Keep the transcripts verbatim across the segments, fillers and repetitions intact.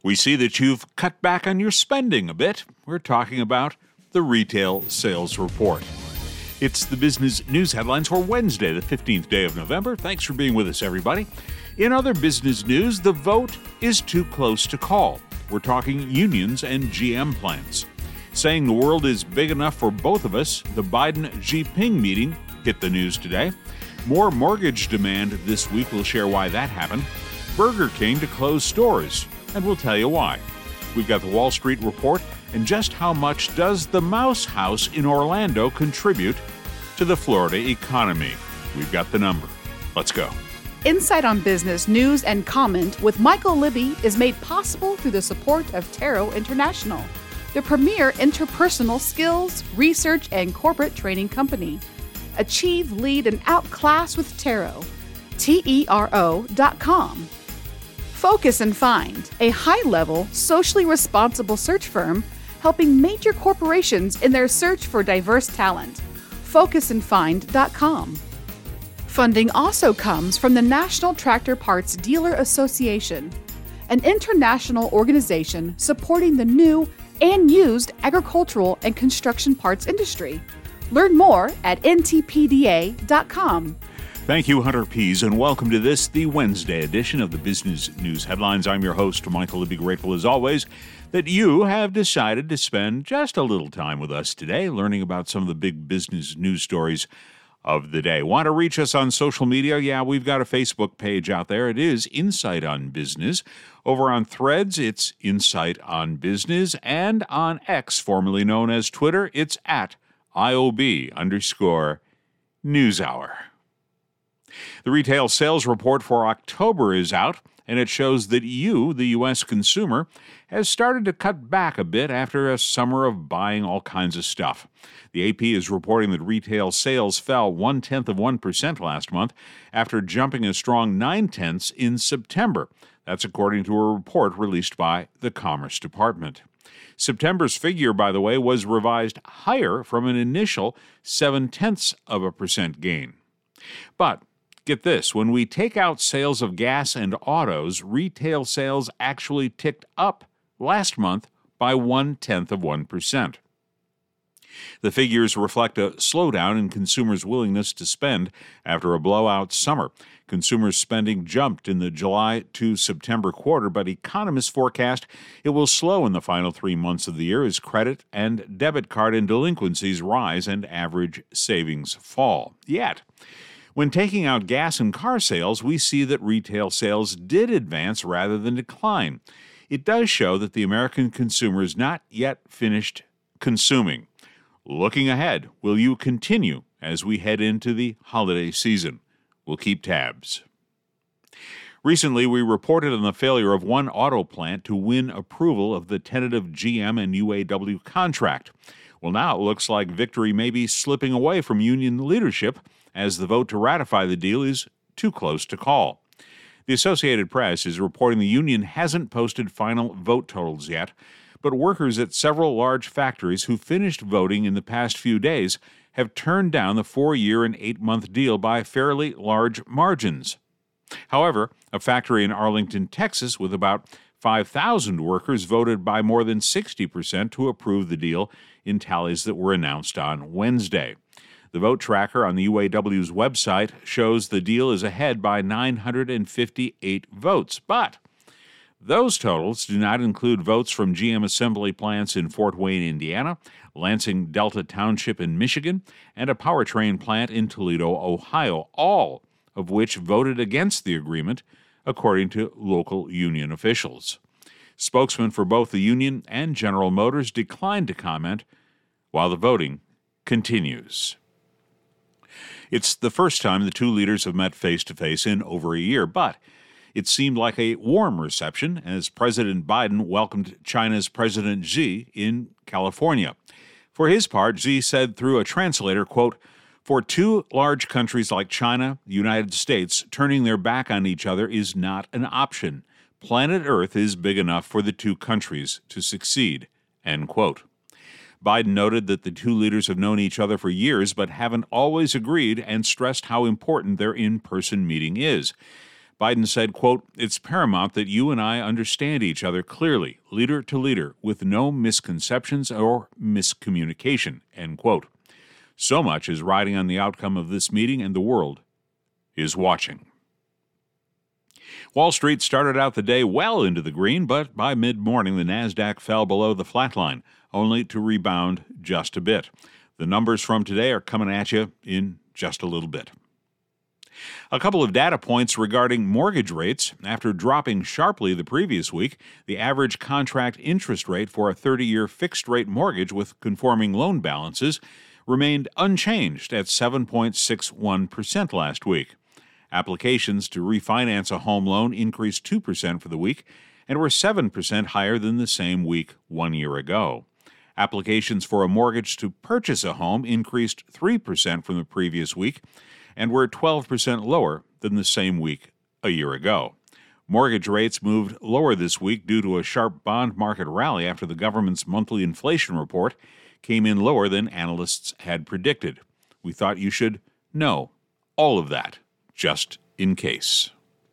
We see that you've cut back on your spending a bit. We're talking about the retail sales report. It's the business news headlines for Wednesday, the fifteenth day of November. Thanks for being with us, everybody. In other business news, the vote is too close to call. We're talking unions and G M plants. Saying the world is big enough for both of us, the Biden-Xi Jinping meeting hit the news today. More mortgage demand this week. We'll share why that happened. Burger King to close stores, and we'll tell you why. We've got the Wall Street Report, and just how much does the Mouse House in Orlando contribute to the Florida economy? We've got the number. Let's go. Insight on Business News and Comment with Michael Libby is made possible through the support of Taro International, the premier interpersonal skills, research, and corporate training company. Achieve, lead, and outclass with Taro. T E R O dot com. Focus and Find, a high-level, socially responsible search firm helping major corporations in their search for diverse talent. focus and find dot com. Funding also comes from the National Tractor Parts Dealer Association, an international organization supporting the new and used agricultural and construction parts industry. Learn more at N T P D A dot com. Thank you, Hunter Pease, and welcome to this, the Wednesday edition of the Business News Headlines. I'm your host, Michael Libby. Grateful as always that you have decided to spend just a little time with us today, learning about some of the big business news stories of the day. Want to reach us on social media? Yeah, we've got a Facebook page out there. It is Insight on Business. Over on Threads, it's Insight on Business. And on X, formerly known as Twitter, it's at I O B underscore NewsHour. The retail sales report for October is out, and it shows that you, the U S consumer, has started to cut back a bit after a summer of buying all kinds of stuff. The A P is reporting that retail sales fell one-tenth of one percent last month after jumping a strong nine-tenths in September. That's according to a report released by the Commerce Department. September's figure, by the way, was revised higher from an initial seven-tenths of a percent gain. But get this, when we take out sales of gas and autos, retail sales actually ticked up last month by one-tenth of one percent. The figures reflect a slowdown in consumers' willingness to spend after a blowout summer. Consumer spending jumped in the July to September quarter, but economists forecast it will slow in the final three months of the year as credit and debit card and delinquencies rise and average savings fall. Yet, when taking out gas and car sales, we see that retail sales did advance rather than decline. It does show that the American consumer is not yet finished consuming. Looking ahead, will you continue as we head into the holiday season? We'll keep tabs. Recently, we reported on the failure of one auto plant to win approval of the tentative G M and U A W contract. Well, now it looks like victory may be slipping away from union leadership as the vote to ratify the deal is too close to call. The Associated Press is reporting the union hasn't posted final vote totals yet, but workers at several large factories who finished voting in the past few days have turned down the four-year and eight-month deal by fairly large margins. However, a factory in Arlington, Texas, with about five thousand workers voted by more than sixty percent to approve the deal in tallies that were announced on Wednesday. The vote tracker on the U A W's website shows the deal is ahead by nine hundred fifty-eight votes, but those totals do not include votes from G M assembly plants in Fort Wayne, Indiana, Lansing Delta Township in Michigan, and a powertrain plant in Toledo, Ohio, all of which voted against the agreement, according to local union officials. Spokesmen for both the union and General Motors declined to comment while the voting continues. It's the first time the two leaders have met face-to-face in over a year, but it seemed like a warm reception as President Biden welcomed China's President Xi in California. For his part, Xi said through a translator, quote, "For two large countries like China, the United States, turning their back on each other is not an option. Planet Earth is big enough for the two countries to succeed," end quote. Biden noted that the two leaders have known each other for years but haven't always agreed and stressed how important their in-person meeting is. Biden said, quote, "It's paramount that you and I understand each other clearly, leader to leader, with no misconceptions or miscommunication," end quote. So much is riding on the outcome of this meeting, and the world is watching. Wall Street started out the day well into the green, but by mid-morning the Nasdaq fell below the flat line, only to rebound just a bit. The numbers from today are coming at you in just a little bit. A couple of data points regarding mortgage rates. After dropping sharply the previous week, the average contract interest rate for a thirty-year fixed-rate mortgage with conforming loan balances remained unchanged at seven point six one percent last week. Applications to refinance a home loan increased two percent for the week and were seven percent higher than the same week one year ago. Applications for a mortgage to purchase a home increased three percent from the previous week and were twelve percent lower than the same week a year ago. Mortgage rates moved lower this week due to a sharp bond market rally after the government's monthly inflation report came in lower than analysts had predicted. We thought you should know all of that, just in case.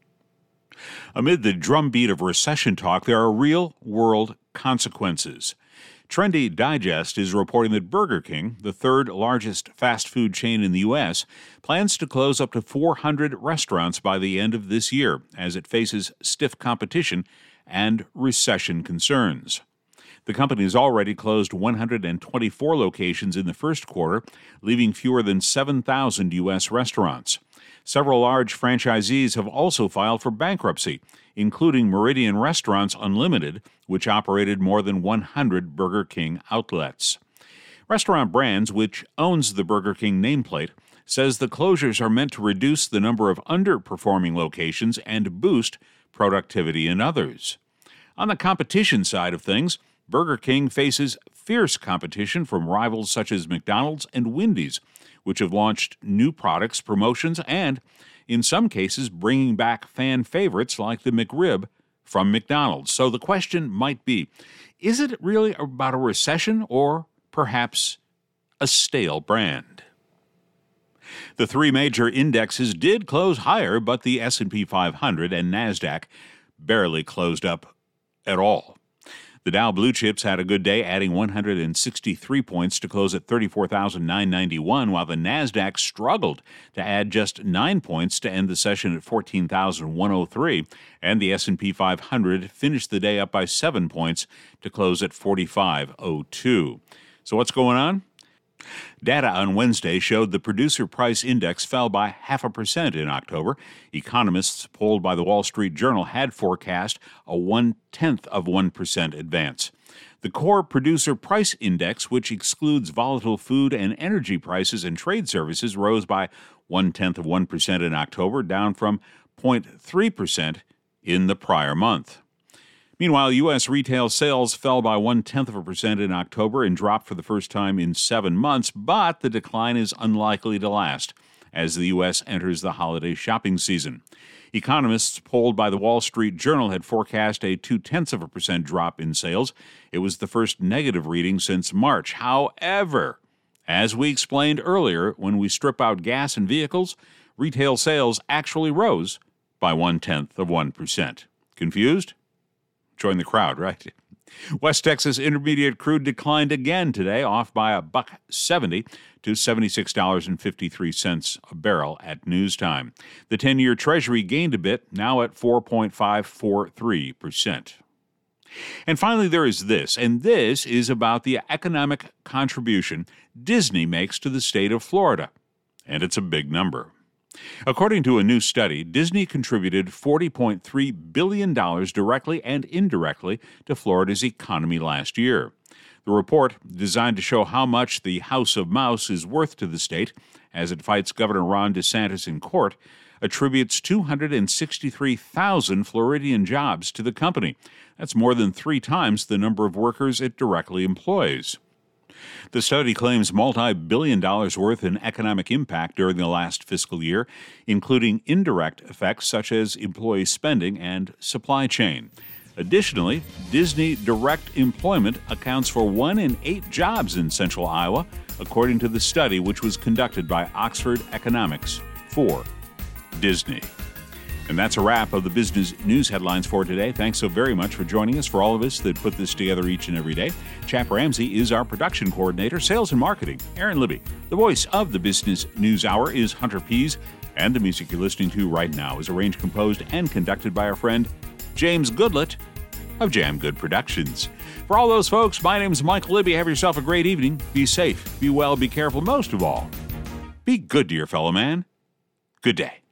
Amid the drumbeat of recession talk, there are real-world consequences. Trendy Digest is reporting that Burger King, the third largest fast food chain in the U S, plans to close up to four hundred restaurants by the end of this year as it faces stiff competition and recession concerns. The company has already closed one hundred twenty-four locations in the first quarter, leaving fewer than seven thousand U S restaurants. Several large franchisees have also filed for bankruptcy, including Meridian Restaurants Unlimited, which operated more than one hundred Burger King outlets. Restaurant Brands, which owns the Burger King nameplate, says the closures are meant to reduce the number of underperforming locations and boost productivity in others. On the competition side of things, Burger King faces fierce competition from rivals such as McDonald's and Wendy's, which have launched new products, promotions, and, in some cases, bringing back fan favorites like the McRib from McDonald's. So the question might be, is it really about a recession or perhaps a stale brand? The three major indexes did close higher, but the S and P five hundred and NASDAQ barely closed up at all. The Dow Blue Chips had a good day, adding one hundred sixty-three points to close at thirty-four thousand nine hundred ninety-one, while the NASDAQ struggled to add just nine points to end the session at fourteen thousand one hundred three, and the S and P five hundred finished the day up by seven points to close at forty-five oh two. So what's going on? Data on Wednesday showed the Producer Price Index fell by half a percent in October. Economists polled by the Wall Street Journal had forecast a one-tenth of one percent advance. The Core Producer Price Index, which excludes volatile food and energy prices and trade services, rose by one-tenth of one percent in October, down from zero point three percent in the prior month. Meanwhile, U S retail sales fell by one-tenth of a percent in October and dropped for the first time in seven months, but the decline is unlikely to last as the U S enters the holiday shopping season. Economists polled by the Wall Street Journal had forecast a two-tenths of a percent drop in sales. It was the first negative reading since March. However, as we explained earlier, when we strip out gas and vehicles, retail sales actually rose by one-tenth of one percent. Confused? Join the crowd, right? West Texas Intermediate crude declined again today, off by a buck seventy to seventy-six dollars and fifty-three cents a barrel at noontime. The ten-year Treasury gained a bit, now at four point five four three percent. And finally, there is this, and this is about the economic contribution Disney makes to the state of Florida, and it's a big number. According to a new study, Disney contributed forty point three billion dollars directly and indirectly to Florida's economy last year. The report, designed to show how much the House of Mouse is worth to the state as it fights Governor Ron DeSantis in court, attributes two hundred sixty-three thousand Floridian jobs to the company. That's more than three times the number of workers it directly employs. The study claims multi-billion dollars worth in economic impact during the last fiscal year, including indirect effects such as employee spending and supply chain. Additionally, Disney direct employment accounts for one in eight jobs in central Iowa, according to the study which was conducted by Oxford Economics for Disney. And that's a wrap of the business news headlines for today. Thanks so very much for joining us. For all of us that put this together each and every day, Chap Ramsey is our production coordinator, sales and marketing. Aaron Libby, the voice of the Business News Hour, is Hunter Pease. And the music you're listening to right now is arranged, composed, and conducted by our friend James Goodlett of Jam Good Productions. For all those folks, my name is Michael Libby. Have yourself a great evening. Be safe, be well, be careful. Most of all, be good to your fellow man. Good day.